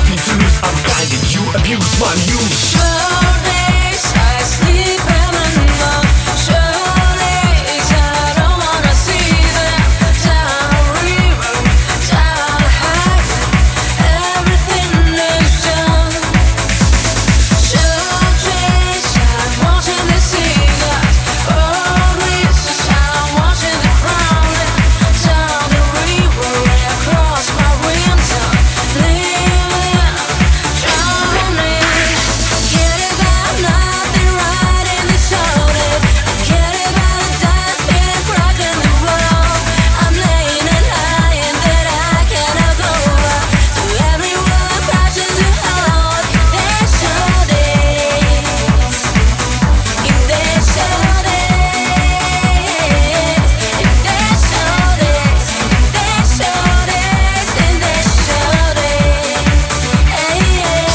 nothing to lose. I'm guided, you abuse my muse. Sure days I sleep even more. Sure days I don't wanna see them. Down a river, down a highway, everything is done. Sure days I'm watching the seagulls. Always I'm watching the crowding. Down the river and across my window. Living, drowning. Get about nothing right in the shoulder. Get about the dust being broken the world. I'm laying and lying that I cannot go over. To everyone crashing to hold their shoulders. In their shoulders. In their shoulders. In their shoulders. In their shoulders. Hey, yeah.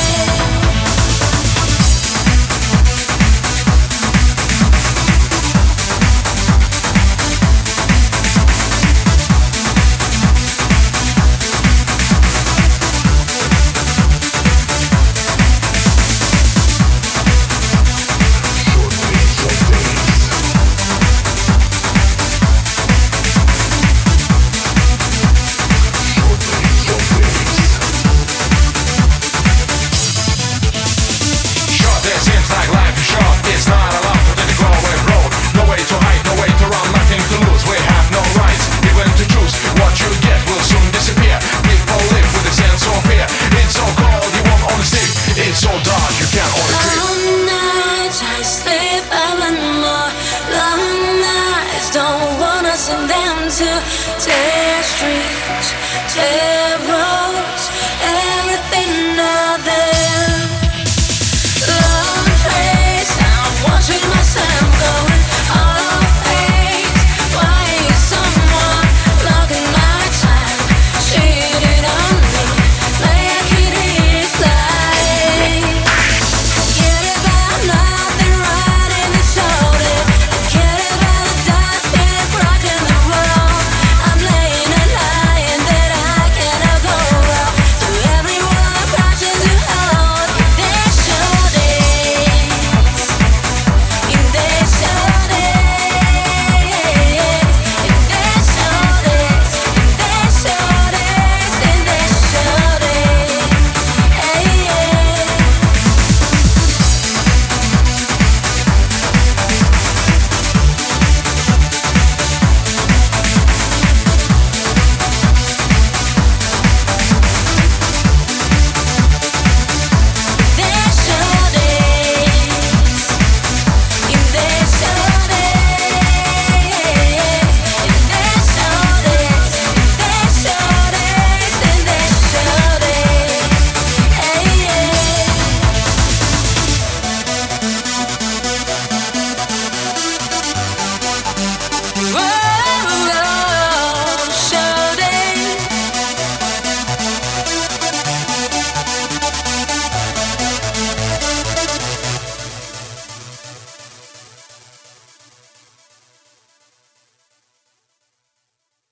Short, it seems like life is short. It's not allowed to take the go-away road. No way to hide, no way to run, nothing to lose. We have no rights, even to choose. What you get will soon disappear. People live with a sense of fear. It's so cold, you won't only sleep. It's so dark, you can't only creep. Long nights I sleep even more. Long nights don't wanna send them to the streets.